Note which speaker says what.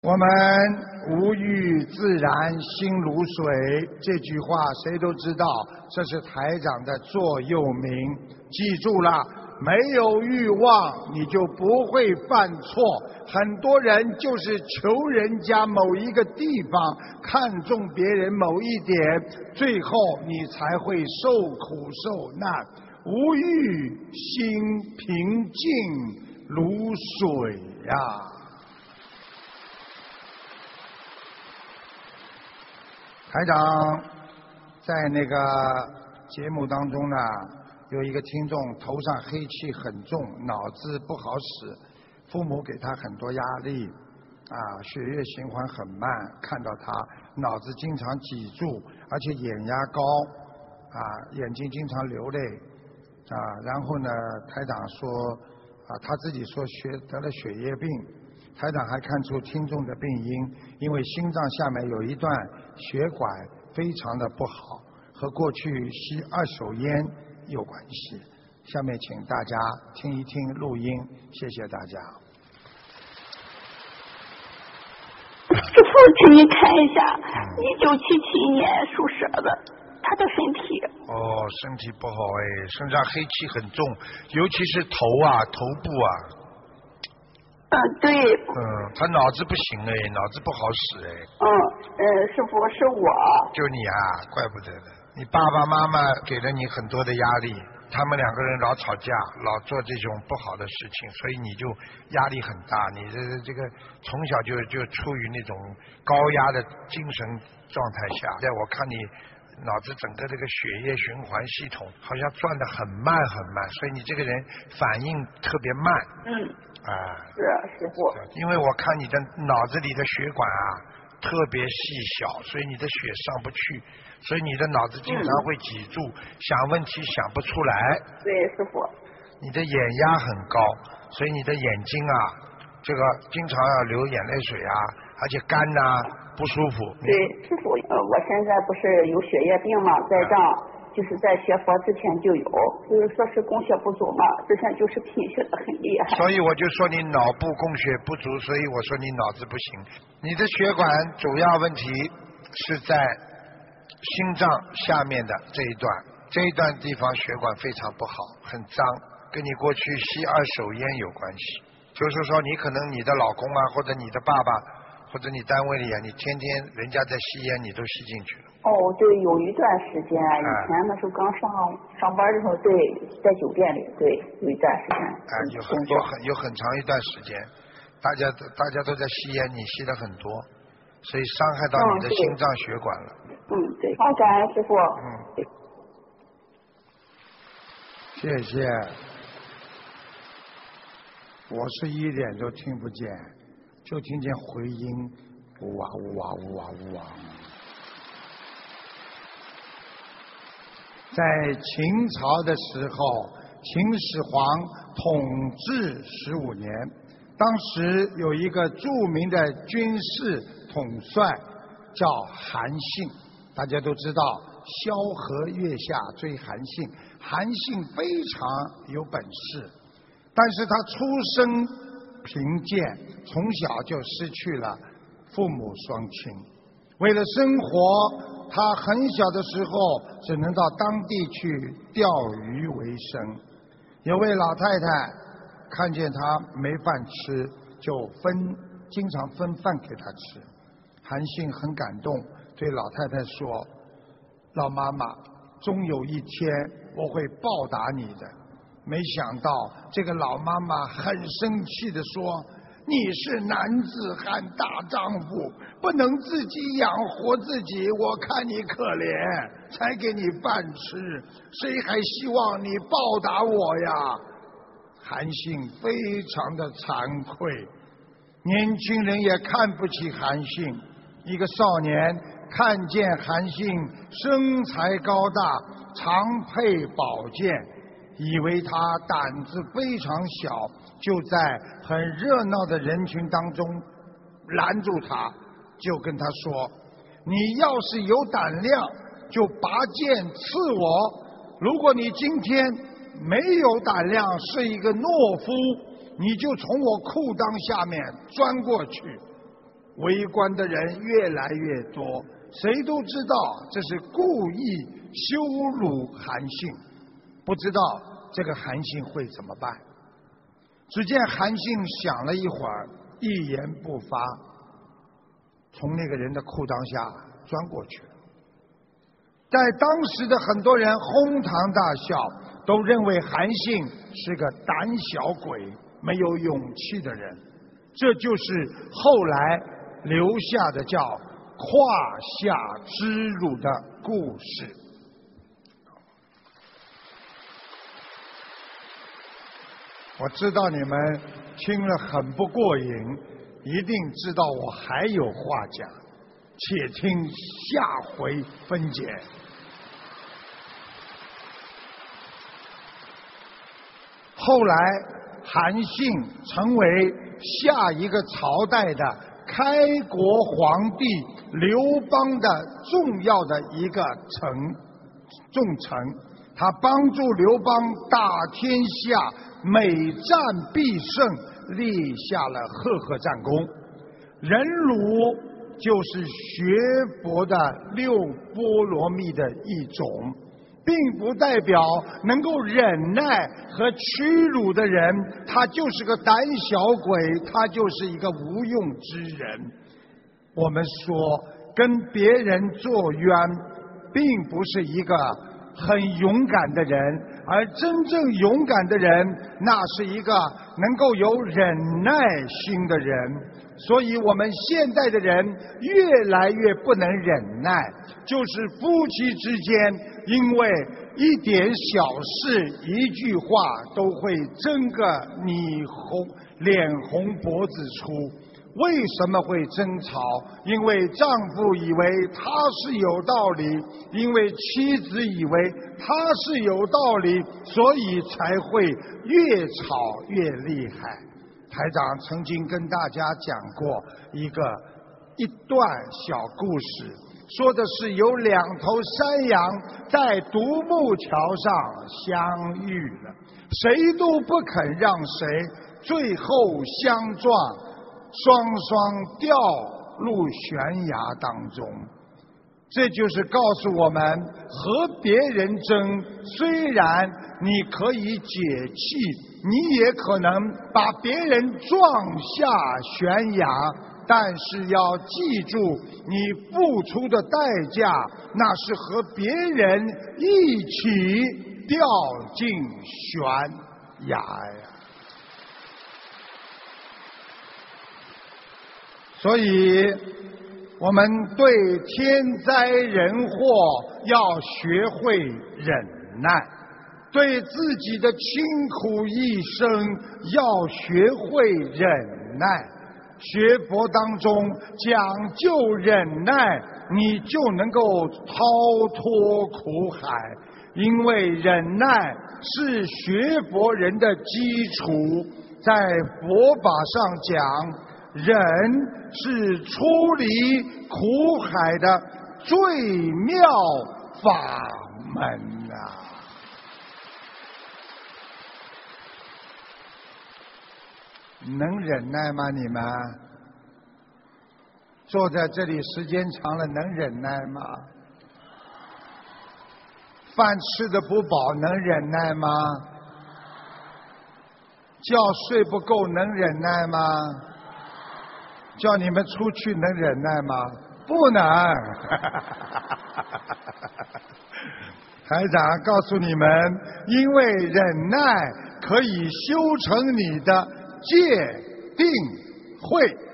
Speaker 1: 我们无欲自然心如水，这句话谁都知道，这是台长的座右铭。记住了，没有欲望你就不会犯错。很多人就是求人家某一个地方，看重别人某一点，最后你才会受苦受难。无欲心平静如水呀。台长在那个节目当中呢，有一个听众头上黑气很重，脑子不好使，父母给他很多压力血液循环很慢，看到他脑子经常挤住，而且眼压高眼睛经常流泪然后呢，台长说他自己说得了血液病。台长还看出听众的病因，因为心脏下面有一段血管非常的不好，和过去吸二手烟有关系。下面请大家听一听录音，谢谢大家。
Speaker 2: 师父，请您看一下，1977年属蛇的，他的身体。
Speaker 1: 身体不好身上黑气很重，尤其是头部
Speaker 2: 对。
Speaker 1: 他脑子不行脑子不好使
Speaker 2: 师父是我。
Speaker 1: 就你怪不得的。你爸爸妈妈给了你很多的压力，他们两个人老吵架，老做这种不好的事情，所以你就压力很大。你的这个从小就处于那种高压的精神状态下，在我看你脑子整个这个血液循环系统好像转得很慢很慢，所以你这个人反应特别慢。
Speaker 2: 是师父。
Speaker 1: 因为我看你的脑子里的血管特别细小，所以你的血上不去，所以你的脑子经常会挤住，想问题想不出来。
Speaker 2: 对，师父。
Speaker 1: 你的眼压很高，所以你的眼睛这个经常要流眼泪水而且肝不舒服。
Speaker 2: 对，师父，我现在不是有血液病嘛，在账。就是在学佛之前就有，就是说是供血不足嘛，之前就是贫血的很厉害。
Speaker 1: 所以我就说你脑部供血不足，所以我说你脑子不行。你的血管主要问题是在心脏下面的这一段地方血管非常不好，很脏，跟你过去吸二手烟有关系。就是说你可能你的老公或者你的爸爸或者你单位里你天天人家在吸烟，你都吸进去了。
Speaker 2: 对，有一段时间，以前那时候刚上班的时候，对，在酒店里，对，有一段时间。
Speaker 1: 有很长一段时间，大家都在吸烟，你吸了很多，所以伤害到你的心脏血管了。
Speaker 2: 对。好，感恩师父。
Speaker 1: 谢谢。我是一点都听不见，就听见回音，呜哇呜哇呜哇呜哇。在秦朝的时候，秦始皇统治15年，当时有一个著名的军事统帅叫韩信，大家都知道萧何月下追韩信，韩信非常有本事，但是他出身贫贱，从小就失去了父母双亲，为了生活他很小的时候只能到当地去钓鱼为生。有位老太太看见他没饭吃，就经常分饭给他吃。韩信很感动，对老太太说：老妈妈，终有一天我会报答你的。没想到这个老妈妈很生气地说：你是男子汉大丈夫，不能自己养活自己，我看你可怜，才给你饭吃，谁还希望你报答我呀？韩信非常的惭愧，年轻人也看不起韩信。一个少年看见韩信身材高大，常配宝剑，以为他胆子非常小，就在很热闹的人群当中拦住他，就跟他说：你要是有胆量就拔剑刺我，如果你今天没有胆量，是一个懦夫，你就从我裤裆下面钻过去。 围观的人越来越多，谁都知道这是故意羞辱韩信，不知道这个韩信会怎么办。只见韩信想了一会儿，一言不发，从那个人的裤裆下钻过去了。在当时的很多人哄堂大笑，都认为韩信是个胆小鬼，没有勇气的人。这就是后来留下的叫胯下之辱的故事。我知道你们听了很不过瘾，一定知道我还有话讲，且听下回分解。后来韩信成为下一个朝代的开国皇帝刘邦的重要的一个重臣，他帮助刘邦打天下，每战必胜，立下了赫赫战功。忍辱就是学佛的六波罗蜜的一种，并不代表能够忍耐和屈辱的人他就是个胆小鬼，他就是一个无用之人。我们说跟别人作冤并不是一个很勇敢的人，而真正勇敢的人那是一个能够有忍耐心的人。所以我们现在的人越来越不能忍耐，就是夫妻之间因为一点小事一句话都会争个你脸红脖子粗。为什么会争吵？因为丈夫以为他是有道理，因为妻子以为他是有道理，所以才会越吵越厉害。台长曾经跟大家讲过一段小故事，说的是有两头山羊在独木桥上相遇了，谁都不肯让谁，最后相撞，双双掉入悬崖当中。这就是告诉我们，和别人争，虽然你可以解气，你也可能把别人撞下悬崖，但是要记住，你付出的代价，那是和别人一起掉进悬崖呀。所以我们对天灾人祸要学会忍耐，对自己的清苦一生要学会忍耐。学佛当中讲究忍耐，你就能够超脱苦海，因为忍耐是学佛人的基础。在佛法上讲，忍是出离苦海的最妙法门啊！能忍耐吗？你们坐在这里时间长了，能忍耐吗？饭吃得不饱，能忍耐吗？觉睡不够，能忍耐吗？叫你们出去能忍耐吗？不能。台长告诉你们，因为忍耐可以修成你的戒定慧。